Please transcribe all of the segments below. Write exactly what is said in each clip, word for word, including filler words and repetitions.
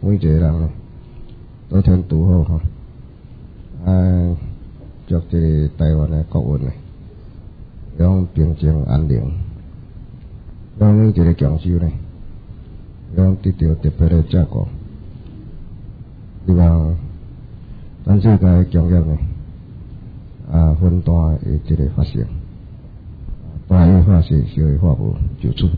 每一个人咧，都天拄好吼，啊，祝这个台湾的国运咧，让平静安宁，让每一个强手咧，让得到特别的照顾，希望全世界强业咧，啊，分担的这个发生，大有化小，小有化无，就此。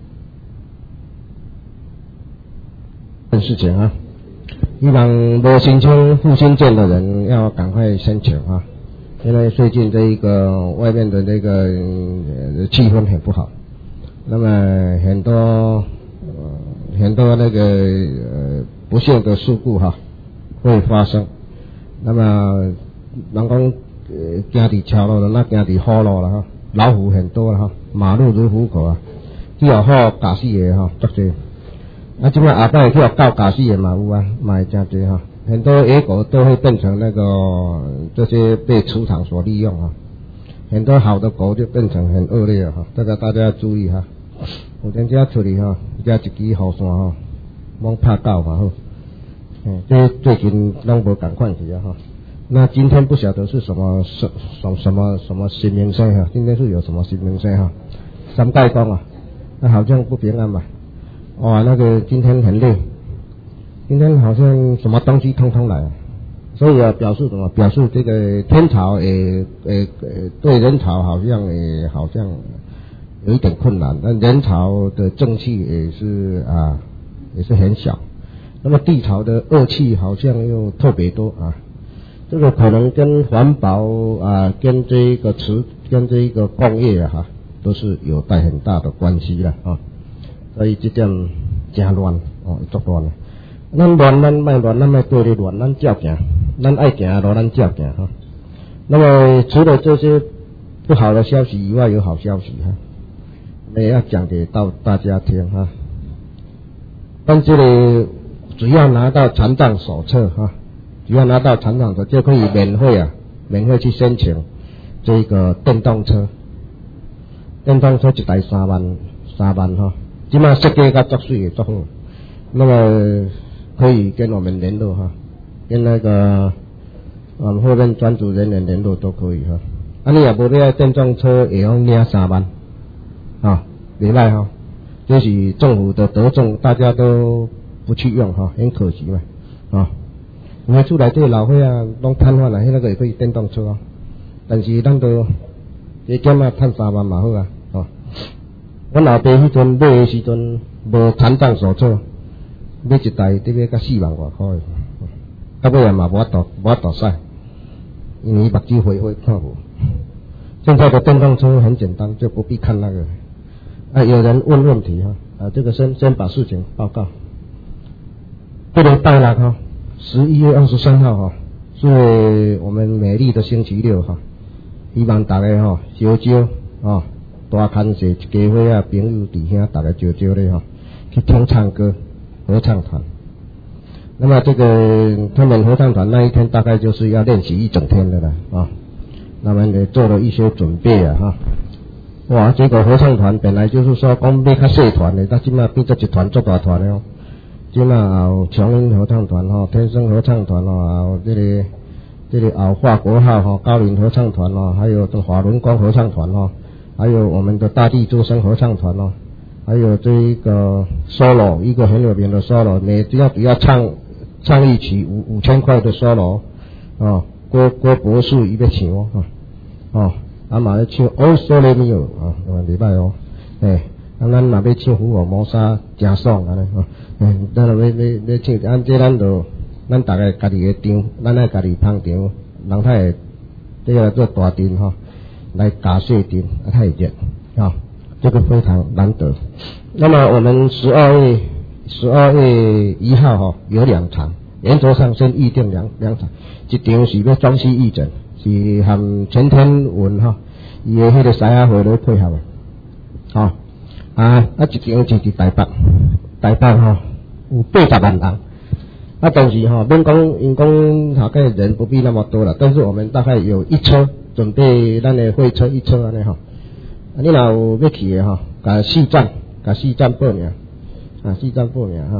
事情啊，希望没申请复兴证的人要赶快申请啊，因为最近这一个外面的这个、呃、气氛很不好，那么很多、呃、很多那个呃不幸的事故哈、啊、会发生，那么人讲呃行伫桥路的那行伫虎路了哈，老虎很多了哈，马路如虎口啊，只要好驾驶的哈足多。啊，即摆下摆去搞驾驶的嘛有啊，嘛会真多哈，很多野狗都会变成那个这些被屠场所利用啊，很多好的狗就变成很恶劣了哈，这个大家要注意哈。有阵只出去哈，加一支雨伞哈，莫拍狗嘛好。嗯，这最近拢无共款去啊哈。那今天不晓得是什么什什什么什么新名声哈，今天是有什么新名声哈？三盖公啊，那好像不平安吧？哇，那个今天很累，今天好像什么东西通通来，所以啊，表示什么？表示这个天朝诶诶诶，对人朝好像诶好像有一点困难，那人朝的正气也是啊也是很小，那么地朝的恶气好像又特别多啊，这个可能跟环保啊，跟这个瓷，跟这个工业啊哈，都是有带很大的关系了啊。所以这点真乱哦，足乱的。咱乱，咱卖乱，咱卖对咧乱，咱照行，咱爱行的路，咱照行哈。那么除了这些不好的消息以外，有好消息哈，我也要讲给到大家听哈。但这里只要拿到残障手册哈，只要拿到残障手册就可以免费啊，免费去申请这个电动车，电动车一台三万，三万哈。今嘛设计个作水也做好，那么可以跟我们联络哈，跟那个我们后面专组人员联络都可以哈。啊，你也无要电动车也要领三万，啊，袂歹哈，这是政府的德政，大家都不去用哈，很可惜嘛，啊，因为出来这个老岁啊，拢瘫痪了，那个也可以电动车啊，但是咱都这减啊赚三万嘛好啊，啊。我老爸迄阵买的时阵无残障手册，买一台得要甲四万外块，到尾也嘛无法度无法度使，因为目睭灰灰看无。现在的电动车很简单，就不必看那个。啊，有人问问题哈，啊，这个先先把事情报告。这个拜六哈，十一月二十三号哈，是我们美丽的星期六哈，希望大家哈烧酒啊。大看社一家伙啊，朋友弟兄，大家招招咧哈，去听唱歌，合唱团。那么这个他们合唱团那一天大概就是要练习一整天的了啊。那么也做了一些准备啊哈。哇，这个合唱团本来就是说讲要较小团的，但今嘛变做一团做大团的哦。今嘛有琼林合唱团哈，天生合唱团哦，这里这里有华国号哈，高林合唱团哦，还有这华伦光合唱团哦。还有我们的大地诸生合唱团哦，还有这一个 solo， 一个很有名的 solo， 每只要只要唱唱一曲五五千块的 solo 哦，郭郭博士伊要唱哦，哦，啊嘛要唱 All Solo Mio 啊，礼拜哦，诶，啊咱嘛要唱福尔摩沙真爽安尼哦，诶，咱要要要唱，按这咱就咱大家家己的场，咱爱家己捧场，人太会这个做大阵哈。来打碎点，太热啊，这个非常难得。那么我们十二月十二月一号哈有两场，原则上先预定两两场，一场是要中西义诊，是和陈天文哈，伊的迄个西雅会来配合的，好、哦、啊啊一场是伫台北，台北哈有八十万人，啊但是哈免讲因讲大概人不必那么多了，但是我们大概有一车。准备咱的会车一车安尼吼，啊，你若有要去的吼，甲四站，甲四站报名，啊，四站报名哈，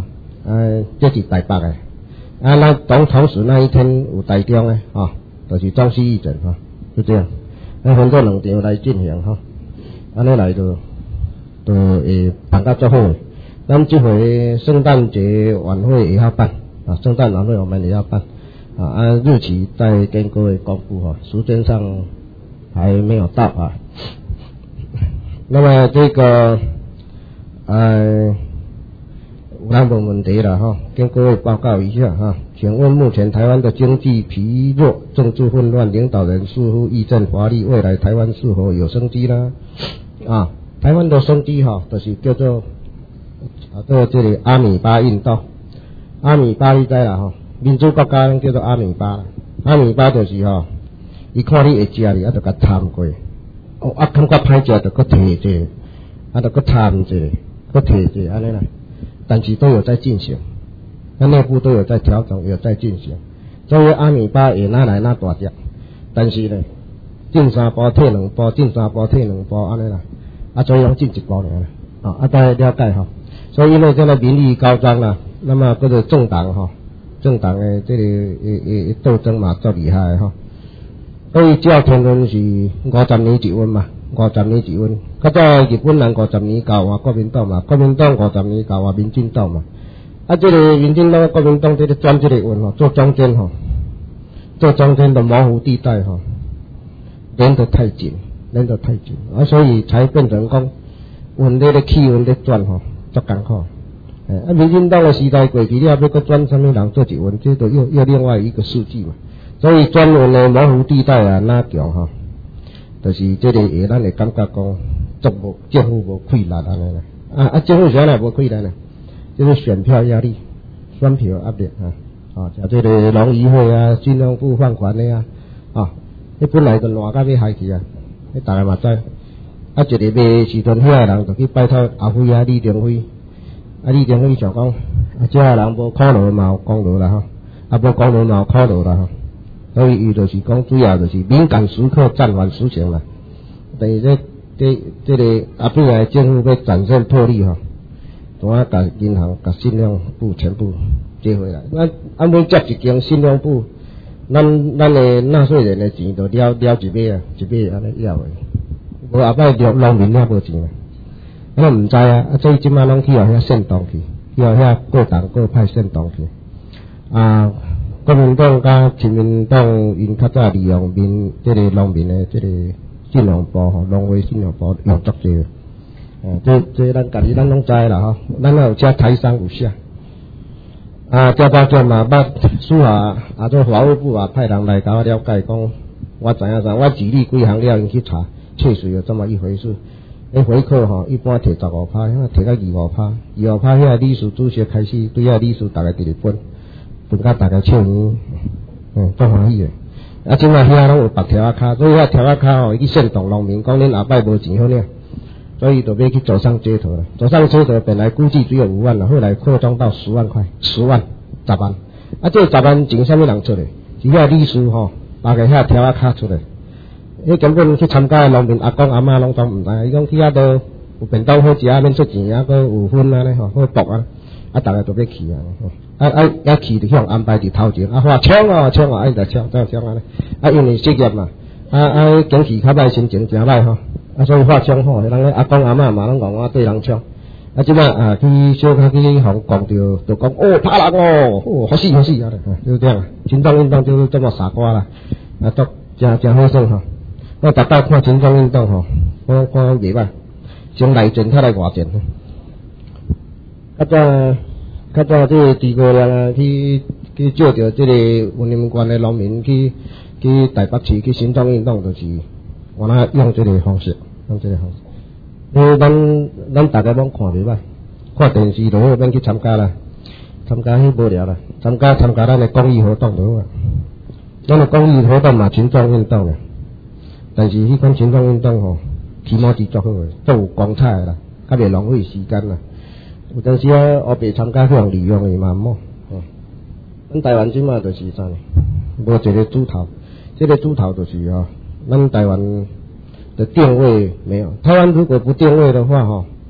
呃，这是台北的。啊，那总统府那一天有台中的啊，就是中西义诊哈，就这样。那分做两场来进行哈，安尼来就就会办到最好。咱这回圣诞节晚会也要办啊，圣诞晚会我们也要办啊，按日期再跟各位公布哈，时间上还没有到啊。那么这个呃，有两个问题了哈，跟各位报告一下哈。请问目前台湾的经济疲弱，政治混乱，领导人似乎议政乏力，未来台湾是否有生机呢？啊，台湾的生机哈，就是叫做啊，这个这里阿米巴运动，阿米巴你知啦哈，民主国家叫做阿米巴，阿米巴就是哈，伊看你会食哩，啊就甲掺过，哦啊感觉歹食就搁摕一个，啊就搁掺一个，搁摕一个安尼啦，但是都有在进行。那内部都有在调整，有在进行。所以阿米巴也拿来拿大只，但是呢，进三步退两步，进三步退两步安尼啦，啊，所以讲进一步尔啦，啊，啊，大家了解哈。所以因为现在民意高涨啦，那么各个政党哈，政党的这个诶诶斗争嘛，足厉害哈。所以只要天轮是五十年一温嘛，五十年一温。较早日本人五十年搞啊国民党嘛，国民党五十年搞啊民进党嘛。啊，这个民进党、国民党这个专这个运吼，做中间吼，做中间的模糊地带吼，连得太紧，连得太紧，啊，所以才变成讲，运这个气运在转吼，足艰苦。诶，啊，民进党的时代过去了，要搁转什么人做一运，这都又又另外一个世纪嘛。所以专运的模糊地带啊，哪强吼，就是这个会咱会感觉讲，政府政府无气力安尼啦，啊啊，政府啥来无气力呢？就是选票压力，选票压力啊，啊，像这个农渔会啊、信用部放款的啊，啊，迄本来就烂到要害去啊，迄大家嘛知，啊，一个卖时阵遐人就去拜托阿辉啊、李登辉，啊，李登辉想讲，啊，这人无苦劳嘛有功劳啦吼，啊，无功劳嘛有苦劳啦吼，所以伊就是讲主要就是敏感时刻暂缓实行啦，等于这这这个阿辉啊政府要展现魄力吼。怎啊？甲银行、甲信用部全部接回来。咱按每接一间信用部，咱咱的纳税人的钱就了了一笔啊，一笔安尼要的。无后摆农农民也无钱啊，我唔知啊。啊，所以即摆拢去互遐煽动去，去互遐各党各派煽动去。啊，国民党甲亲民党因较早利用民即、这个农民的即个信用部吼，农会信用部用足济。啊，这这咱家己咱拢知啦吼，咱有遮台商有写，啊，这包括嘛，捌属下啊，做法务部啊派人来甲我了解讲，我知影啥，我举例几项了，因去查，确实有这么一回事。迄回扣吼，一般摕十五趴，遐摕到二五趴，二五趴遐理事主席开始对遐理事大家直直分，分甲大家笑盈，嗯，足欢喜诶。啊，即摆遐拢有白条仔卡，所以遐条仔卡吼，伊去煽动农民讲恁后摆无钱好领。所以就要去走上街头了。走上街头本来估计只有五万了，后来扩张到十万块，十万、十万。啊，这十万钱什么人出来？是遐律师吼，把个遐条仔卡出来。迄根本去参加的农民阿公阿妈拢总唔知，伊讲去遐都有便当好食，免出钱，啊，搁有分啊咧吼，好搏啊，啊，大家都要去啊，啊啊，啊去就向安排伫头前，啊，话抢啊抢啊，哎就抢，再抢啊咧，啊因为失业嘛，啊啊经济较歹，心情诚歹吼。啊，所以话枪吼，人个阿公阿嬷嘛拢讲我对人枪，啊，即摆啊去小可去互讲着，就讲哦打人哦，哦好死好死啊咧，就是这样，群众运动就是这么傻瓜啦，啊，都真真好耍吼。我逐摆看群众运动吼，我看袂歹，从内战较来外战。较早较早这诸葛亮啊，去去借着这个云林县的农民去去台北市去群众运动，就是我那用这个方式。用这个方式，因为咱咱大家拢看袂歹，看电视就好免去参加啦，参加迄无聊啦，参加参加咱的公益活动就好啊。咱的公益活动嘛，群众运动啦，但是迄款群众运动吼，起码是足好诶，足有光彩啦，较袂浪费时间啦。有阵时啊，黑白参加去互利用诶嘛毋好。哦，咱台湾即马就是啥呢？无一个主头，这个主头就是吼，咱台湾的定位没有，台湾如果不定位的话哈，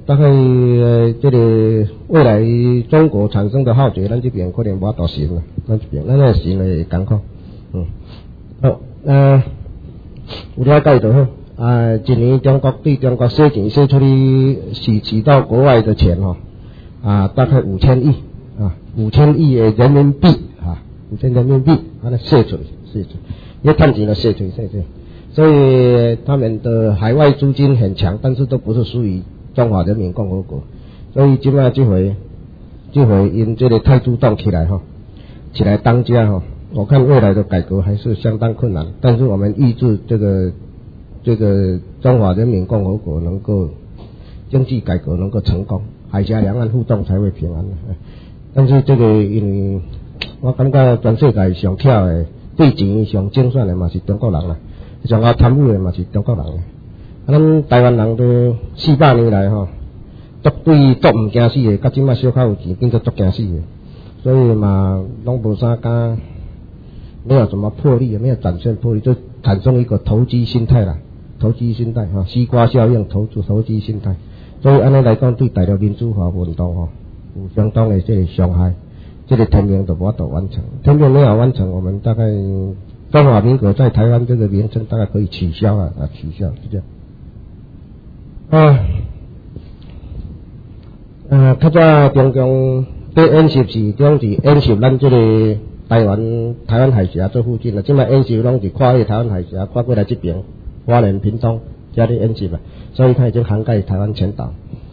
大概呃这个未来中国产生的浩劫，咱这边可能无法度行了，咱这边咱那行会艰苦。嗯，好，呃，有了解就好。啊，一年中国对中国赊钱赊出去洗洗到国外的钱哦，啊，大概五千亿啊，五千亿的人民币啊，五千人民币，把它赊出去，赊出去，因为赚钱了赊出去，赊出去。所以他们的海外资金很强，但是都不是属于中华人民共和国。所以今麦这回，这回因这个太主动起来哈，起来当家哈，我看未来的改革还是相当困难，但是我们预祝这个。这个中华人民共和国能够经济改革能够成功，海峡两岸互动才会平安。但是这个因为我感觉全世界上巧的，对钱上精算的嘛是中国人啦，上较贪污的嘛是中国人啦。啊，咱台湾人都四百年来吼，足对足唔惊死的，到今麦小可有钱变做足惊死的，所以嘛拢无啥敢，没有什么魄力，没有展现魄力，就产生一个投机心态啦。投机心态哈，西瓜效应，投资投机心态，所以按尼来讲，对大陆民主化运动哈，有相当的这个伤害，这个天命都无法度完成，天命没有完成，我们大概中华民国在台湾这个名称大概可以取消了啊，取消是这样。啊，呃，较早中共对演习是种是演习咱这个台湾台湾海峡这附近的，即卖演习拢是跨越台湾海峡，跨过来这边。花莲、屏东加的演习了，所以它已经涵盖台湾全岛。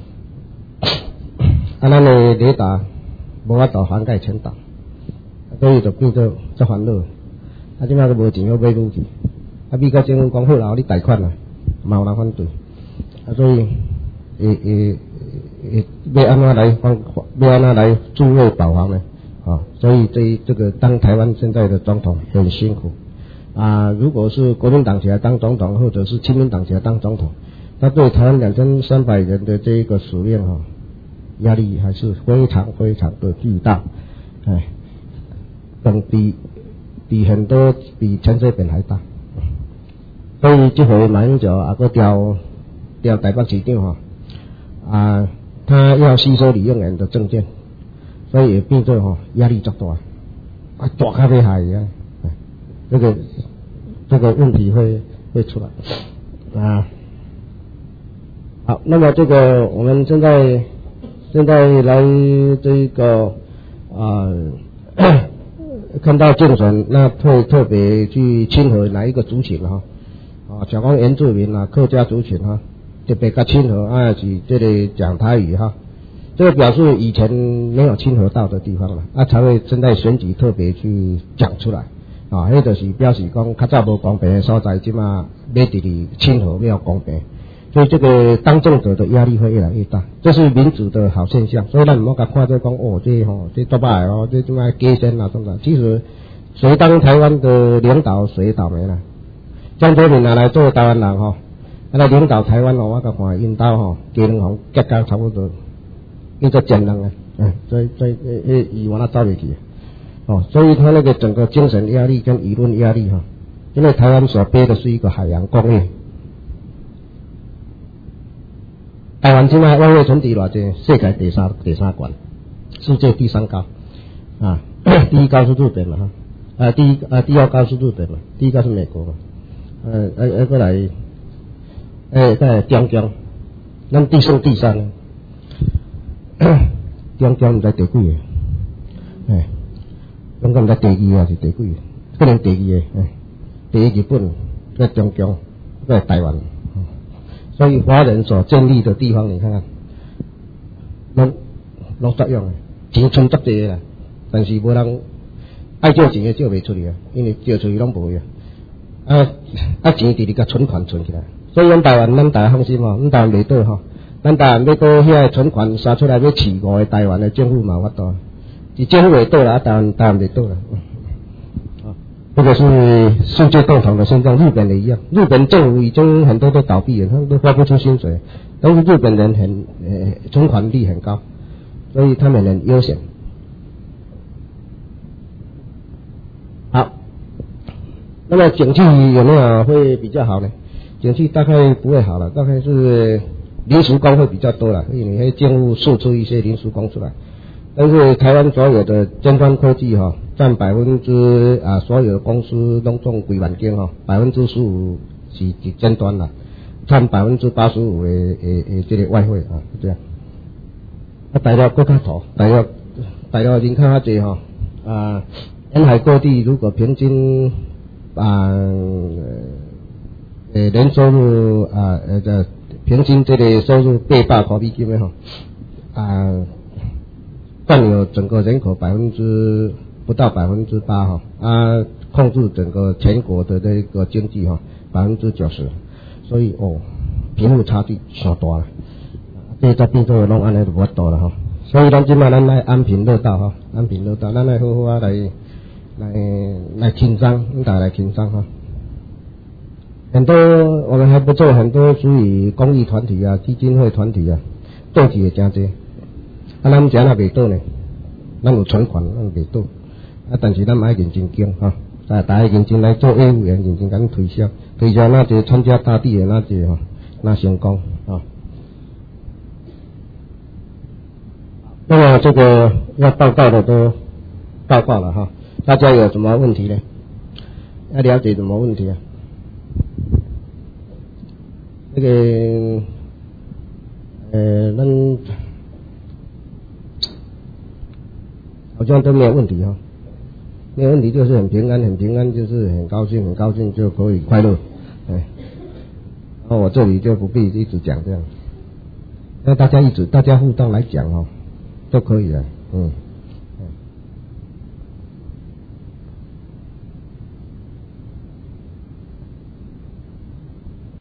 啊，咱的雷达无法度涵盖全岛，所以就变做足烦恼。啊，即摆都无钱要买武器，啊，美国政府讲好啦，你贷款啦，嘛有人反对，啊，所以诶诶诶，要安怎来防，要安怎来自卫保防呢？啊，所以这这个当台湾现在的总统很辛苦。啊，如果是国民党起来当总统，或者是亲民党起来当总统，那对台湾两千三百人的这一个使命哈，压力还是非常非常的巨大，哎，更比比很多比陈水扁还大。所以这回马英九啊，个调调台北市长哈，啊，他要吸收李用人的政见，所以也变作哈压力较大，啊，大咖啡海一样。这个这个问题会会出来啊。好，那么这个我们现在现在来这个啊，看到竞选，那会特别去亲和哪一个族群哈？啊，像讲原住民啊、客家族群哈，特别较亲和啊，是这里讲台语哈。这个表示以前没有亲和到的地方了，啊，才会现在选举特别去讲出来。啊，迄就是表示讲，较早无公平的所在，即马要直直亲和要公平，所以这个当政者的压力会越来越大，这是民主的好现象。所以咱唔好甲看做讲哦，这吼、哦、这多歹哦，这即马加薪啊，什么？其实谁当台湾的领导，谁倒霉啦。江泽民拿来做台湾人吼、哦，来领导台湾哦，我甲看因兜吼，加两行结交差不多，伊做前人啊，嗯，所以所以迄议员啊走袂去。哦，所以他那个整个精神压力跟舆论压力哈，因为台湾所背的是一个海洋工业，台湾现在外汇存底偌济，世界第三第三冠，世界第三高啊，第一高是日本嘛哈，啊第一啊第二高是日本嘛，第一高是美国嘛，呃呃呃过来，诶在中共，咱第四第三，中共唔知第几个，诶。中共在第二还是第几？可能第二个，哎，第一日本，在中共，在台湾，所以华人所建立的地方，你看看，拢拢作用，钱存足济啦，但是无人爱借钱的借袂出去啊，因为借出去拢无啊，啊啊钱直直甲存款存起来，所以咱台湾咱大家放心吼，咱台湾袂倒吼，咱台湾要到遐个存款杀出来要饲五个台湾的政府嘛有法度。是政府袂倒啦，当然当然袂倒啦。啊，这个是世界共同的现象，日本也一样。日本政府已经很多都倒闭了，他们都发不出薪水，但是日本人很呃存款率很高，所以他们很悠闲。好，那么景气有没有会比较好呢？景气大概不会好了，大概是临时工会比较多啦，所以你可以政府释出一些临时工出来。但是台湾所有的尖端科技哈、哦，占百分之啊所有的公司拢总几万间哈，百分之十五是是尖端啦，占百分之八十五的诶诶这个外汇啊，是这样。啊，大陆更较大，大陆大陆人口较济哈，啊，沿海各地如果平均啊呃年收入啊呃这平均这个收入八百块美金的哈，啊。占有整个人口百分之不到百分之八哈，啊，控制整个全国的这个经济哈百分之九十，所以哦，贫富差距上大了，这才变做拢安尼就无法度了哈。所以咱即摆咱来安贫乐道哈，安贫乐道，咱来好好啊来来来轻商，大家来轻商哈。很多我们还不做很多属于公益团体啊、基金会团体啊，做起也真济。啊，咱遮若袂倒呢，咱有存款，咱袂倒。啊，但是咱爱认真经哈，啊，大家认真来做业务员，认真甲推销，推销那就参加大地的那就哈，那成功啊。那么这个要报告的都报告了哈，大家有什么问题呢？要了解什么问题啊？这个呃，咱。好像都没有问题哈，没有问题就是很平安，很平安就是很高兴，很高兴就可以快乐，哎，然后我这里就不必一直讲这样，那大家一直大家互动来讲哦，都可以的，嗯。